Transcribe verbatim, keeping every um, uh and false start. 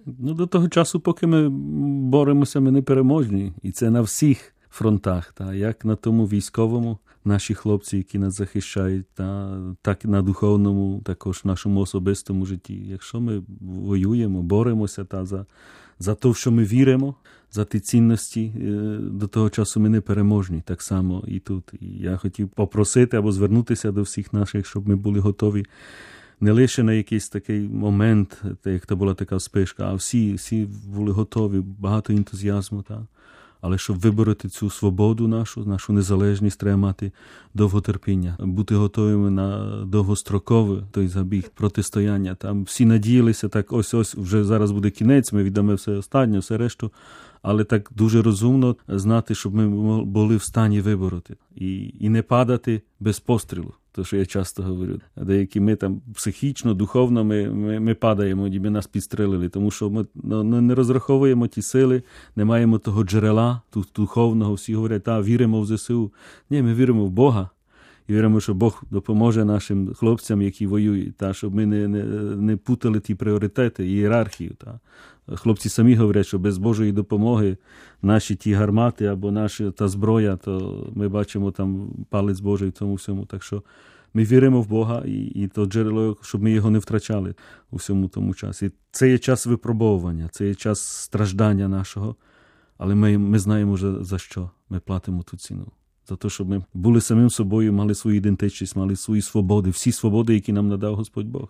Ну, до того часу, поки ми боремося, ми не переможні. І це на всіх фронтах, та, як на тому військовому, наші хлопці, які нас захищають, та, так і на духовному, також в нашому особистому житті. Якщо ми воюємо, боремося та, за, за те, в що ми віримо, за ті цінності, до того часу ми не переможні. Так само і тут. І я хотів попросити або звернутися до всіх наших, щоб ми були готові не лише на якийсь такий момент, як то була така спишка, а всі, всі були готові, багато ентузіазму. Та. Але щоб вибороти цю свободу нашу, нашу незалежність, треба мати довготерпіння, бути готовими на довгостроковий той забіг, протистояння. Там всі надіялися, так ось-ось вже зараз буде кінець, ми віддамо все останнє, все решту. Але так дуже розумно знати, щоб ми були в стані вибороти і, і не падати без пострілу. То, що я часто говорю. Деякі ми там психічно, духовно ми, ми, ми падаємо, ніби нас підстрелили, тому що ми ну, не розраховуємо ті сили, не маємо того джерела тут, духовного. Всі говорять, та, віримо в ЗСУ. Ні, ми віримо в Бога. І віримо, що Бог допоможе нашим хлопцям, які воюють, та, щоб ми не, не, не путали ті пріоритети, ієрархію. Та. Хлопці самі говорять, що без Божої допомоги наші ті гармати або наша та зброя, то ми бачимо там палець Божий в цьому всьому. Так що ми віримо в Бога і, і то джерело, щоб ми його не втрачали у всьому тому часі. Це є час випробовування, це є час страждання нашого, але ми, ми знаємо вже за що ми платимо ту ціну. За те, щоб ми були самим собою, мали свою ідентичність, мали свої свободи, всі свободи, які нам надав Господь Бог.